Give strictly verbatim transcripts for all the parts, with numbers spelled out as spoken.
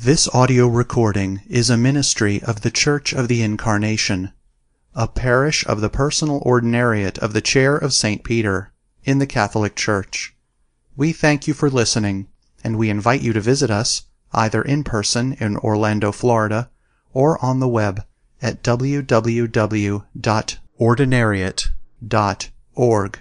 This audio recording is a ministry of the Church of the Incarnation, a parish of the Personal Ordinariate of the Chair of Saint Peter, in the Catholic Church. We thank you for listening, and we invite you to visit us, either in person in Orlando, Florida, or on the web at w w w dot ordinariate dot org.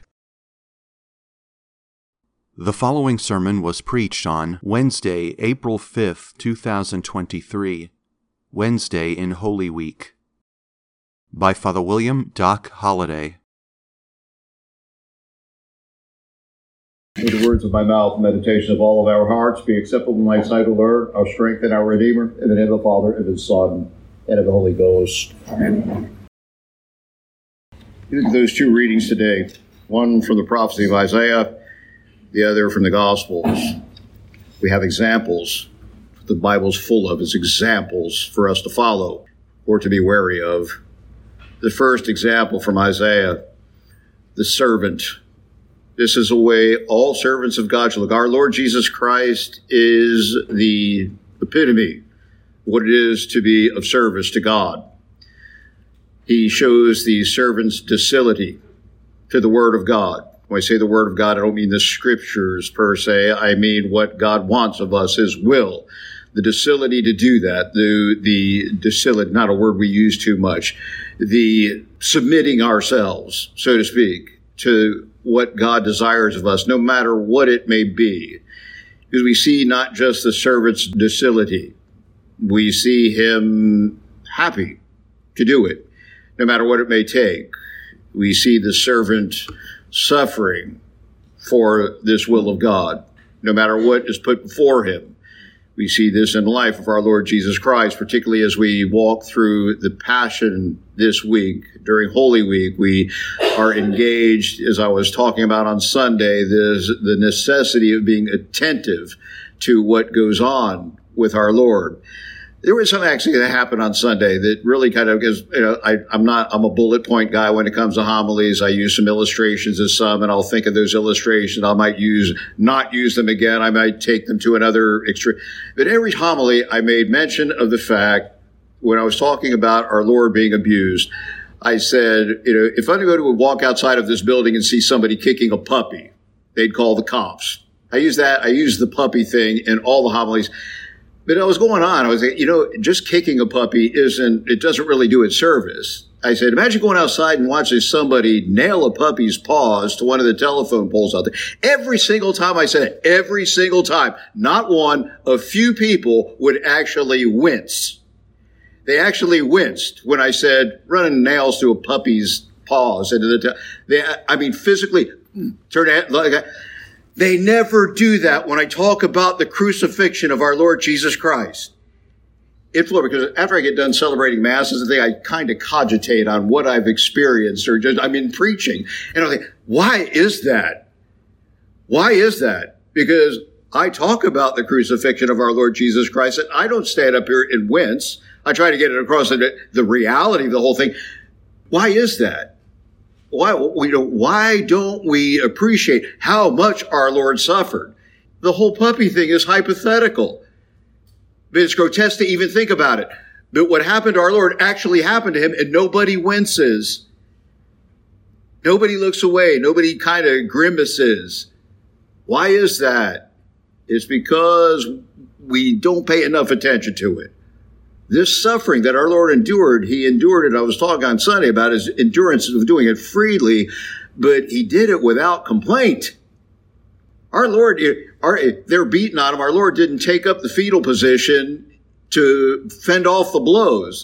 The following sermon was preached on Wednesday, April fifth, two thousand twenty-three, Wednesday in Holy Week, by Father William Doc Holliday. May the words of my mouth and meditation of all of our hearts be acceptable in thy sight, O Lord, our strength and our Redeemer, in the name of the Father, and of the Son, and of the Holy Ghost. Amen. Look at those two readings today, one from the prophecy of Isaiah, the other from the Gospels. We have examples. The Bible's full of is examples for us to follow or to be wary of. The first example from Isaiah, the servant. This is a way all servants of God should look. Our Lord Jesus Christ is the epitome of what it is to be of service to God. He shows the servant's docility to the Word of God. When I say the Word of God, I don't mean the Scriptures per se. I mean what God wants of us, His will. The docility to do that, the, the docility, not a word we use too much, the submitting ourselves, so to speak, to what God desires of us, no matter what it may be. Because we see not just the servant's docility, we see him happy to do it, no matter what it may take. We see the servant suffering for this will of God, no matter what is put before him. We see this in the life of our Lord Jesus Christ, particularly as we walk through the Passion this week. During Holy Week, we are engaged, as I was talking about on Sunday, there's the necessity of being attentive to what goes on with our Lord. There was something actually that happened on Sunday that really kind of gives, you know, I, I'm not, I'm a bullet point guy when it comes to homilies. I use some illustrations of some, and I'll think of those illustrations. I might use, not use them again. I might take them to another extreme. But every homily, I made mention of the fact, when I was talking about our Lord being abused, I said, you know, if anybody would walk outside of this building and see somebody kicking a puppy, they'd call the cops. I use that, I use the puppy thing in all the homilies. But I was going on. I was like, you know, just kicking a puppy isn't, it doesn't really do it service. I said, imagine going outside and watching somebody nail a puppy's paws to one of the telephone poles out there. Every single time I said it, every single time, not one, a few people would actually wince. They actually winced when I said, running nails to a puppy's paws into the, te- they, I mean, physically, turn it like that. They never do that when I talk about the crucifixion of our Lord Jesus Christ. In Florida, because after I get done celebrating masses, I think I kind of cogitate on what I've experienced, or just, I'm in preaching. And I think, why is that? Why is that? Because I talk about the crucifixion of our Lord Jesus Christ, and I don't stand up here and wince. I try to get it across the, the reality of the whole thing. Why is that? Why, we don't, why don't we appreciate how much our Lord suffered? The whole puppy thing is hypothetical. But it's grotesque to even think about it. But what happened to our Lord actually happened to him, and nobody winces. Nobody looks away. Nobody kind of grimaces. Why is that? It's because we don't pay enough attention to it. This suffering that our Lord endured, he endured it. I was talking on Sunday about his endurance of doing it freely, but he did it without complaint. Our Lord, our, they're beating on him. Our Lord didn't take up the fetal position to fend off the blows.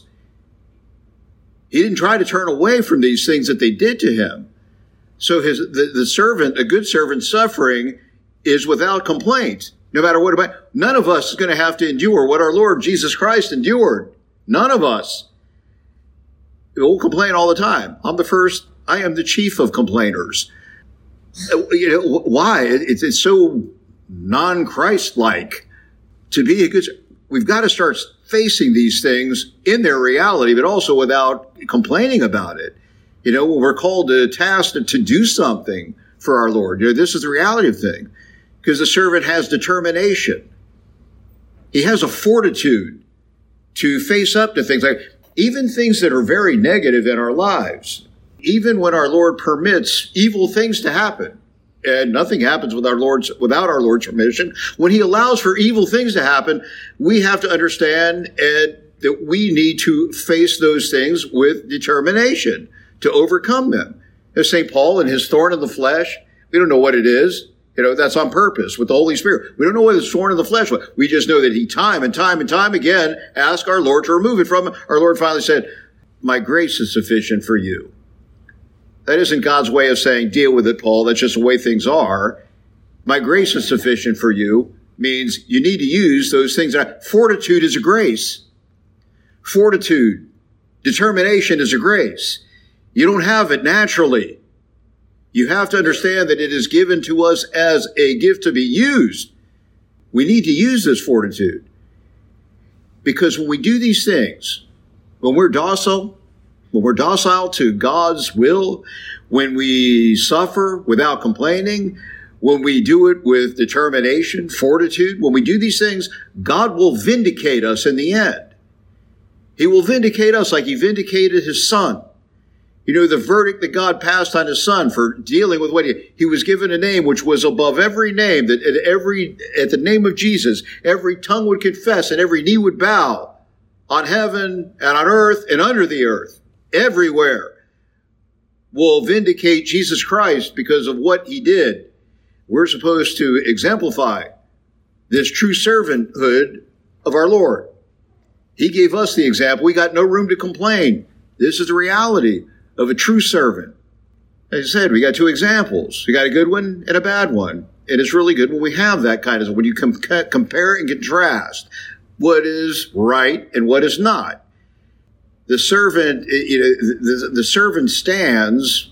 He didn't try to turn away from these things that they did to him. So his the, the servant, a good servant suffering, is without complaint. No matter what about, none of us is going to have to endure what our Lord Jesus Christ endured. None of us. We'll complain all the time. I'm the first, I am the chief of complainers. You know, why? It's, it's so non-Christ-like to be a good, we've got to start facing these things in their reality, but also without complaining about it. You know, we're called to task to, to do something for our Lord. You know, this is the reality of things. Because the servant has determination. He has a fortitude to face up to things like even things that are very negative in our lives. Even when our Lord permits evil things to happen, and nothing happens with our Lord's, without our Lord's permission, when he allows for evil things to happen, we have to understand and that we need to face those things with determination to overcome them. As Saint Paul and his thorn in the flesh, we don't know what it is. You know, that's on purpose with the Holy Spirit. We don't know what his thorn in the flesh was. We just know that he time and time and time again asked our Lord to remove it from him. Our Lord finally said, my grace is sufficient for you. That isn't God's way of saying, deal with it, Paul. That's just the way things are. My grace is sufficient for you means you need to use those things. Fortitude is a grace. Fortitude, determination is a grace. You don't have it naturally. You have to understand that it is given to us as a gift to be used. We need to use this fortitude. Because when we do these things, when we're docile, when we're docile to God's will, when we suffer without complaining, when we do it with determination, fortitude, when we do these things, God will vindicate us in the end. He will vindicate us like he vindicated his son. You know, the verdict that God passed on his son for dealing with what he, he was given a name which was above every name, that at every, at the name of Jesus, every tongue would confess and every knee would bow on heaven and on earth and under the earth, everywhere will vindicate Jesus Christ because of what he did. We're supposed to exemplify this true servanthood of our Lord. He gave us the example. We got no room to complain. This is the reality of a true servant. As I said, we got two examples. We got a good one and a bad one. And it's really good when we have that kind of, when you com- compare and contrast what is right and what is not. The servant, you know, the, the servant stands,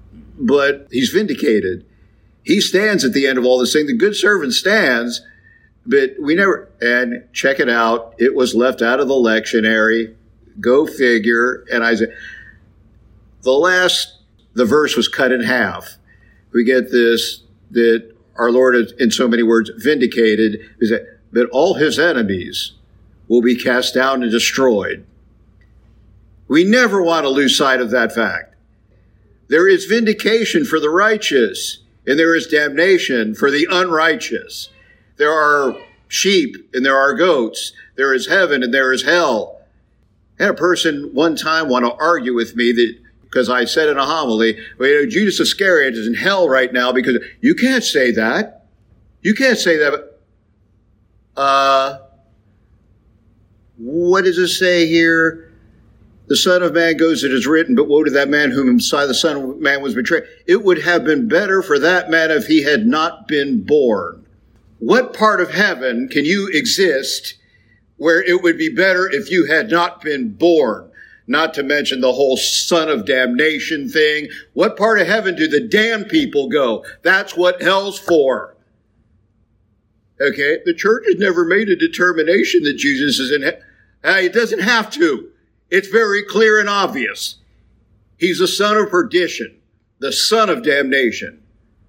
but he's vindicated. He stands at the end of all this thing. The good servant stands, but we never, and check it out. It was left out of the lectionary. Go figure. And I said, the last, the verse was cut in half. We get this, that our Lord is, in so many words, vindicated, is that, that all his enemies will be cast down and destroyed. We never want to lose sight of that fact. There is vindication for the righteous, and there is damnation for the unrighteous. There are sheep, and there are goats. There is heaven, and there is hell. I had a person one time want to argue with me that, because I said in a homily, well, you know, Judas Iscariot is in hell right now because you can't say that. You can't say that. Uh, what does it say here? The Son of Man goes, it is written, but woe to that man whom Messiah, the Son of Man, was betrayed. It would have been better for that man if he had not been born. What part of heaven can you exist where it would be better if you had not been born? Not to mention the whole son of damnation thing. What part of heaven do the damned people go? That's what hell's for. Okay, the church has never made a determination that Jesus is in hell. It doesn't have to. It's very clear and obvious. He's the son of perdition, the son of damnation.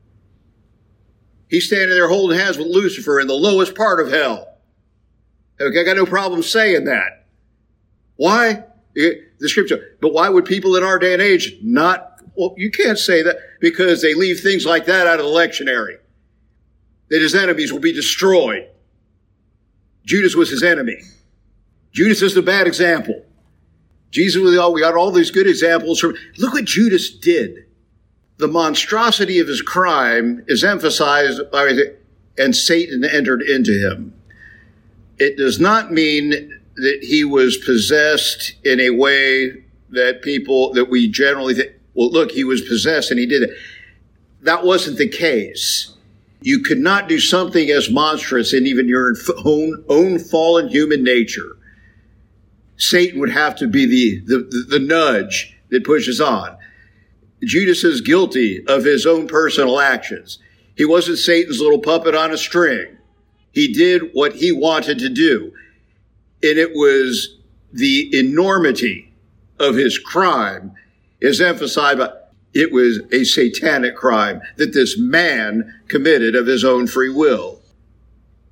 He's standing there holding hands with Lucifer in the lowest part of hell. Okay, I got no problem saying that. Why? The scripture. But why would people in our day and age not? Well, you can't say that because they leave things like that out of the lectionary. That his enemies will be destroyed. Judas was his enemy. Judas is the bad example. Jesus, we got all these good examples from, look what Judas did. The monstrosity of his crime is emphasized by, and Satan entered into him. It does not mean that he was possessed in a way that people, that we generally think, well, look, he was possessed and he did it. That wasn't the case. You could not do something as monstrous in even your own, own fallen human nature. Satan would have to be the, the, the nudge that pushes on. Judas is guilty of his own personal actions. He wasn't Satan's little puppet on a string. He did what he wanted to do. And it was the enormity of his crime is emphasized by, it was a satanic crime that this man committed of his own free will.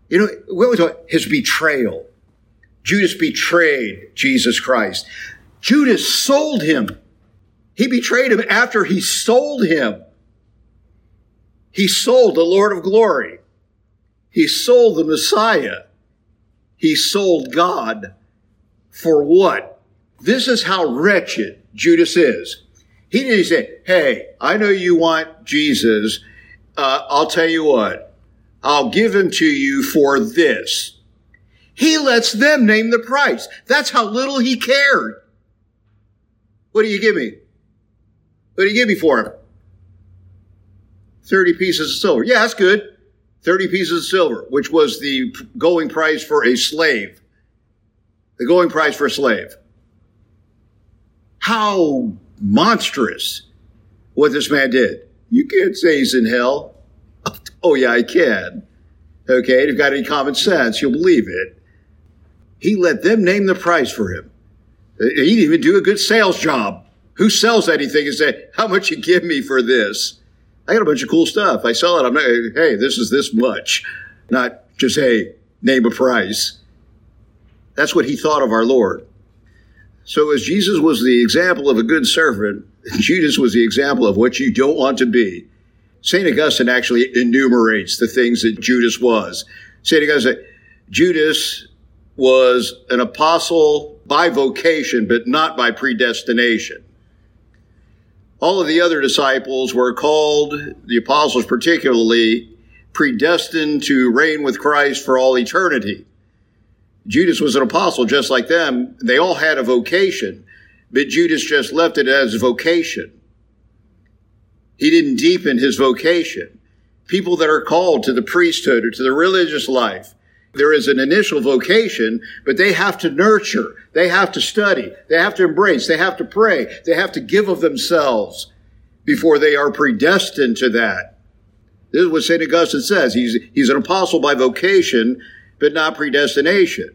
You know, what was his betrayal? Judas betrayed Jesus Christ. Judas sold him. He betrayed him after he sold him. He sold the Lord of glory. He sold the Messiah. He sold God. For what? This is how wretched Judas is. He didn't say, hey, I know you want Jesus. Uh, I'll tell you what. I'll give him to you for this. He lets them name the price. That's how little he cared. What do you give me? What do you give me for him? thirty pieces of silver. Yeah, that's good. thirty pieces of silver, which was the going price for a slave. The going price for a slave. How monstrous what this man did. You can't say he's in hell. Oh, yeah, I can. Okay, if you've got any common sense, you'll believe it. He let them name the price for him. He didn't even do a good sales job. Who sells anything and say, how much you give me for this? I got a bunch of cool stuff. I sell it. I'm not, hey, this is this much. Not just, hey, name a price. That's what he thought of our Lord. So as Jesus was the example of a good servant, Judas was the example of what you don't want to be. Saint Augustine actually enumerates the things that Judas was. Saint Augustine said, Judas was an apostle by vocation, but not by predestination. All of the other disciples were called, the apostles particularly, predestined to reign with Christ for all eternity. Judas was an apostle just like them. They all had a vocation, but Judas just left it as a vocation. He didn't deepen his vocation. People that are called to the priesthood or to the religious life, there is an initial vocation, but they have to nurture. They have to study. They have to embrace. They have to pray. They have to give of themselves before they are predestined to that. This is what Saint Augustine says. He's, he's an apostle by vocation, but not predestination.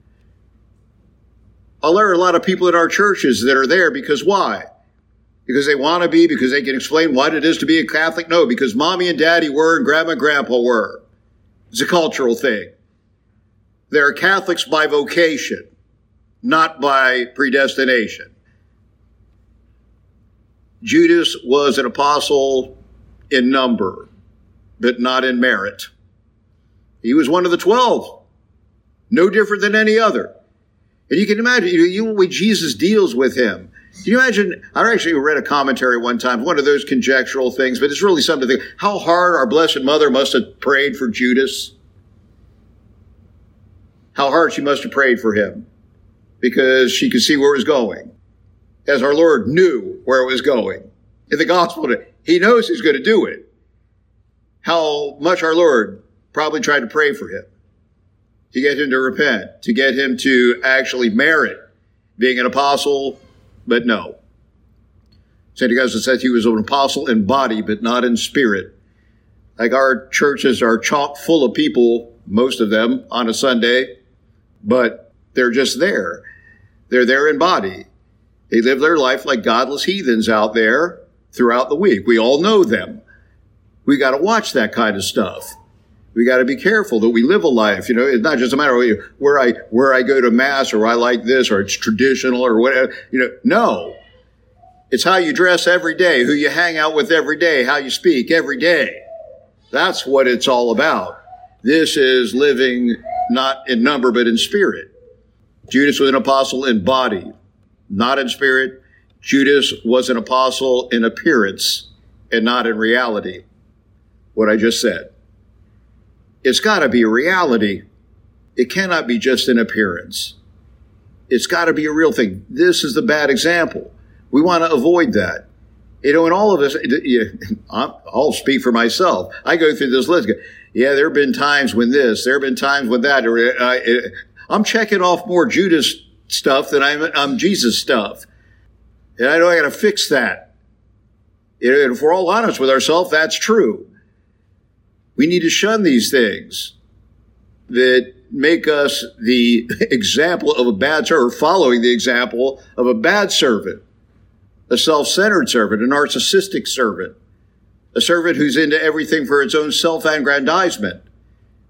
There are a lot of people in our churches that are there because why? Because they want to be, because they can explain what it is to be a Catholic? No, because mommy and daddy were and grandma and grandpa were. It's a cultural thing. They're Catholics by vocation, not by predestination. Judas was an apostle in number, but not in merit. He was one of the twelve, no different than any other. And you can imagine, you know, you, when Jesus deals with him, can you imagine, I actually read a commentary one time, one of those conjectural things, but it's really something to think, how hard our Blessed Mother must have prayed for Judas. How hard she must have prayed for him because she could see where it was going. As our Lord knew where it was going. In the gospel, he knows he's going to do it. How much our Lord probably tried to pray for him to get him to repent, to get him to actually merit being an apostle, but no. Saint Augustine says he was an apostle in body, but not in spirit. Like our churches are chock full of people, most of them, on a Sunday, but they're just there. They're there in body. They live their life like godless heathens out there throughout the week. We all know them. We got to watch that kind of stuff. We got to be careful that we live a life. You know, it's not just a matter of where I where I go to mass or I like this or it's traditional or whatever. You know, no. It's how you dress every day, who you hang out with every day, how you speak every day. That's what it's all about. This is living not in number but in spirit. Judas was an apostle in body, not in spirit. Judas was an apostle in appearance and not in reality. What I just said. It's got to be a reality. It cannot be just an appearance. It's got to be a real thing. This is the bad example. We want to avoid that. You know, and all of us, I'll speak for myself. I go through this list. Yeah, there have been times when this, there have been times when that. I'm checking off more Judas stuff than I'm, I'm Jesus stuff. And I know I got to fix that. And if we're all honest with ourselves, that's true. We need to shun these things that make us the example of a bad servant, or following the example of a bad servant, a self-centered servant, a narcissistic servant, a servant who's into everything for its own self-aggrandizement.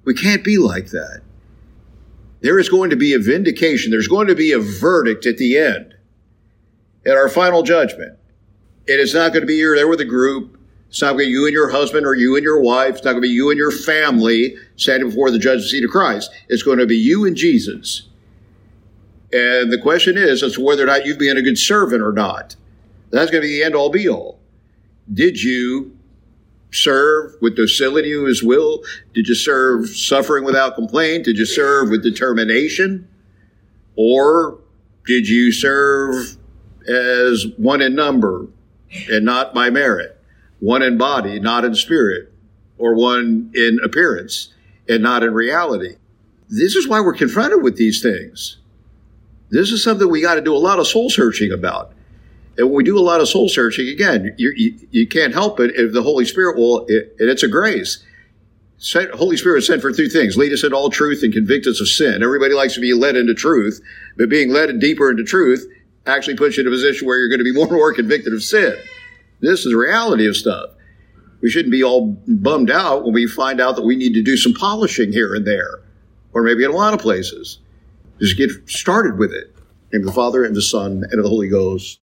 We can't be like that. There is going to be a vindication. There's going to be a verdict at the end, at our final judgment. And it's not going to be you're there with a group. It's not going to be you and your husband or you and your wife. It's not going to be you and your family standing before the judgment seat of Christ. It's going to be you and Jesus. And the question is as to whether or not you've been a good servant or not. That's going to be the end all be all. Did you serve with docility to his will? Did you serve suffering without complaint? Did you serve with determination? Or did you serve as one in number and not by merit? One in body, not in spirit, or one in appearance and not in reality. This is why we're confronted with these things. This is something we got to do a lot of soul searching about. And when we do a lot of soul searching, again, you, you, you can't help it if the Holy Spirit will, it, and it's a grace. Holy Spirit sent for three things: lead us into all truth and convict us of sin. Everybody likes to be led into truth, but being led deeper into truth actually puts you in a position where you're going to be more and more convicted of sin. This is the reality of stuff. We shouldn't be all bummed out when we find out that we need to do some polishing here and there, or maybe in a lot of places. Just get started with it. In the name of the Father, and the Son, and of the Holy Ghost.